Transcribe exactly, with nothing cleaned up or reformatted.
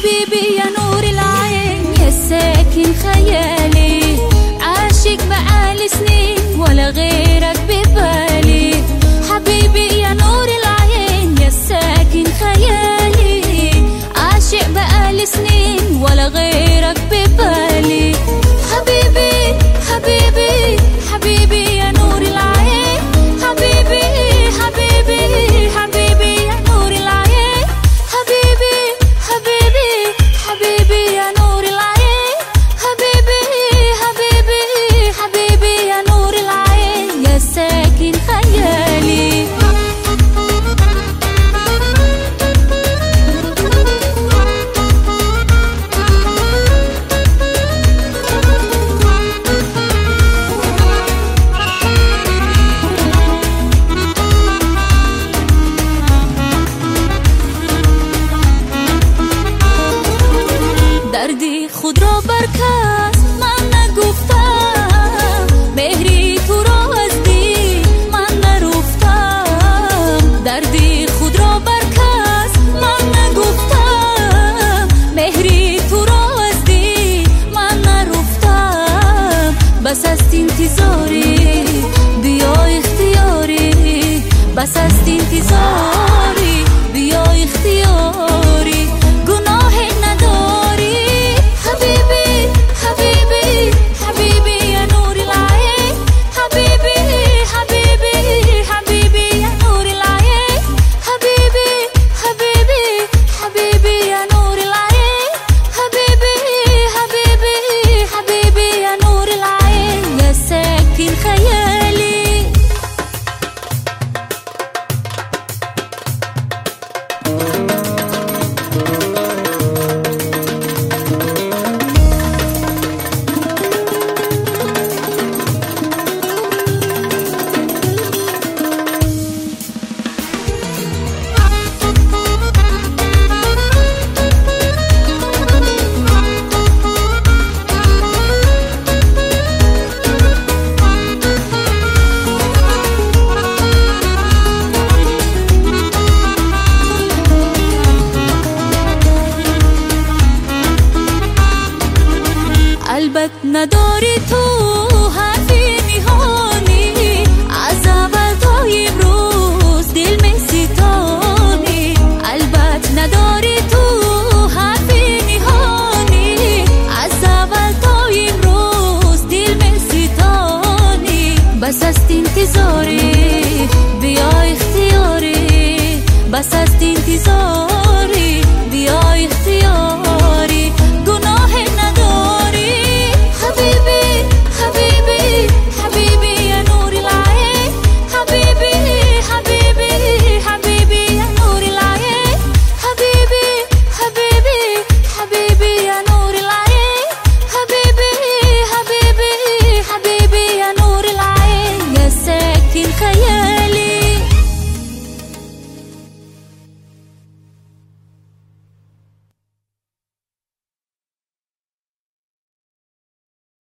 حبيبي يا نور العين يا ساكن خيالي، عاشق بقالي سنين ولا غيرك ببالي. حبيبي يا نور العين يا ساكن خيالي، عاشق بقالي سنين ولا غيرك ببالي. حبيبي حبيبي حبيبي يا نور العين، حبيبي حبيبي حبيبي يا نور العين، حبيبي حبيبي حبيبي يا نور العين، حبيبي حبيبي حبيبي يا نور العين يا ساكن خيالي. دردی خود را برکس من نگفتم، مهری تو را از دی من نرفتم. دردی خود را برکس من نگفتم، مهری تو را از دی من نرفتم. بس است انتظاری بیا اختیاری، بس است انتظاری بیا اختیاری، گناه نداری. حبيبي حبيبي حبيبي يا نور العين، حبيبي حبيبي حبيبي يا نور العين، حبيبي حبيبي حبيبي يا نور العين، حبيبي حبيبي حبيبي يا نور العين يا ساكن خيالي. قلبت نداری تو حرفی میهانی، از اول تا امروز دل می ستانی. قلبت نداری تو حرفی میهانی، از اول تا امروز دل می ستانی. بس است انتظاری بیا اختیاری، بس است انتظاری بیا اختیاری.